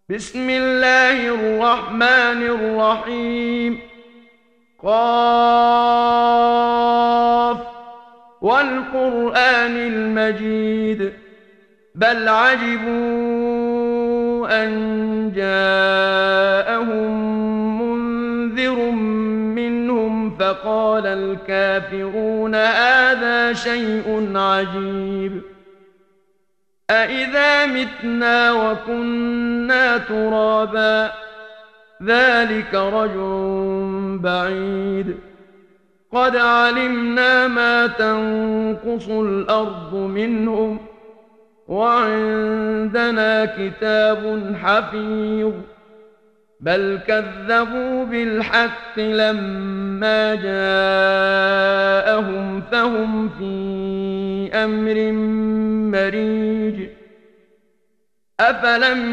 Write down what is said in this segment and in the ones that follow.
بسم الله الرحمن الرحيم. قاف والقرآن المجيد بل عجبوا أن جاءهم منذر منهم فقال الكافرون هذا شيء عجيب أإذا متنا وكنا ترابا ذلك رجع بعيد قد علمنا ما تنقص الأرض منهم وعندنا كتاب حفيظ بل كذبوا بالحق لما جاءهم فهم في أمر مريج أفلم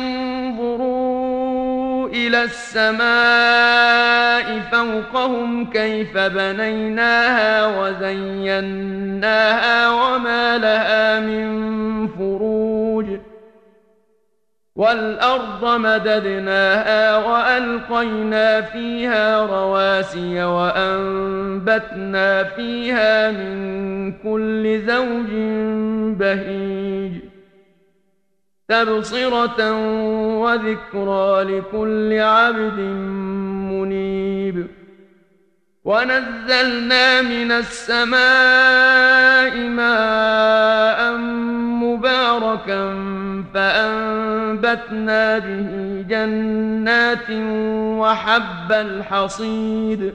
ينظروا إلى السماء فوقهم كيف بنيناها وزيناها وما لها من فروج والأرض مددناها وألقينا فيها رواسي وأنبتنا فيها من كل زوج بهيج تبصرة وذكرى لكل عبد منيب ونزلنا من السماء ماء مباركا فأنبتنا به جنات وحب الحصيد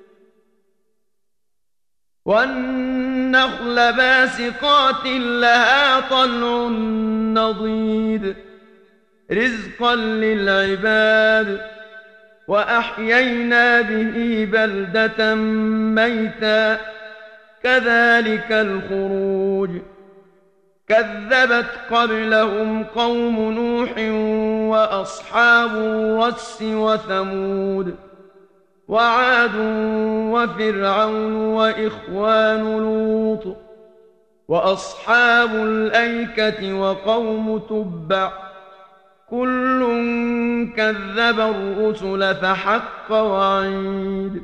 والنخل باسقات لها طلع نضيد رزقا للعباد وأحيينا به بلدة ميتا كذلك الخروج كذبت قبلهم قوم نوح وأصحاب الرس وثمود وعاد وفرعون وإخوان لوط وأصحاب الأيكة وقوم تبع كل كذب الرسل فحق وعيد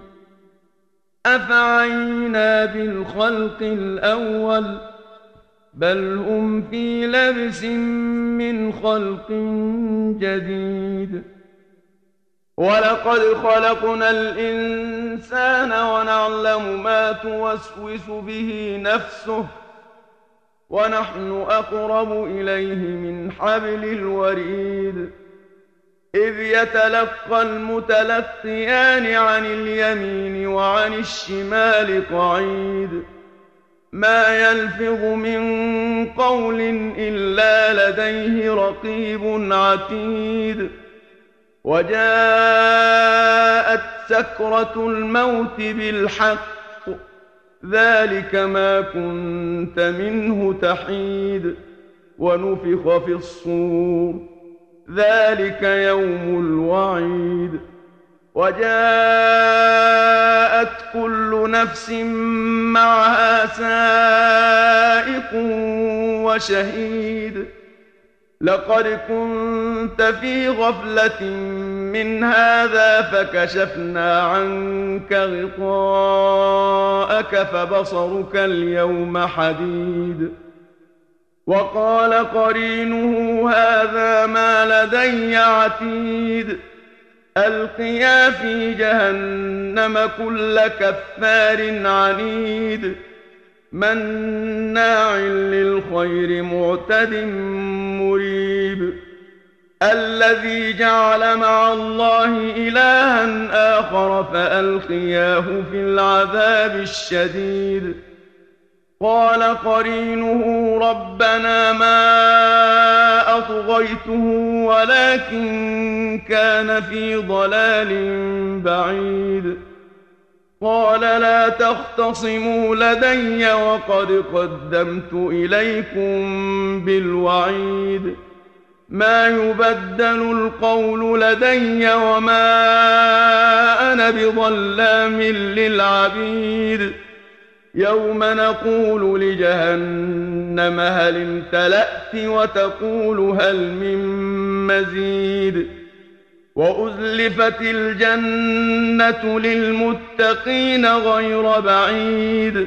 أفعينا بالخلق الأول بل هم في لبس من خلق جديد ولقد خلقنا الإنسان ونعلم ما توسوس به نفسه ونحن أقرب إليه من حبل الوريد إذ يتلقى المتلقيان عن اليمين وعن الشمال قعيد ما يلفظ من قول إلا لديه رقيب عتيد وجاءت سكرة الموت بالحق ذلك ما كنت منه تحيد ونفخ في الصور ذلك يوم الوعيد وجاءت كل نفس معها سائق وشهيد لقد كنت في غفلة من هذا فكشفنا عنك غطاءك فبصرك اليوم حديد وقال قرينه هذا ما لدي عتيد ألقيا في جهنم كل كفار عنيد مناع للخير معتد مريب الذي جعل مع الله إلها آخر فألقياه في العذاب الشديد قال قرينه ربنا ما أطغيته ولكن كان في ضلال بعيد قال لا تختصموا لدي وقد قدمت إليكم بالوعيد ما يبدل القول لدي وما أنا بظلام للعبيد يوم نقول لجهنم هل امتلأت وتقول هل من مزيد وأزلفت الجنة للمتقين غير بعيد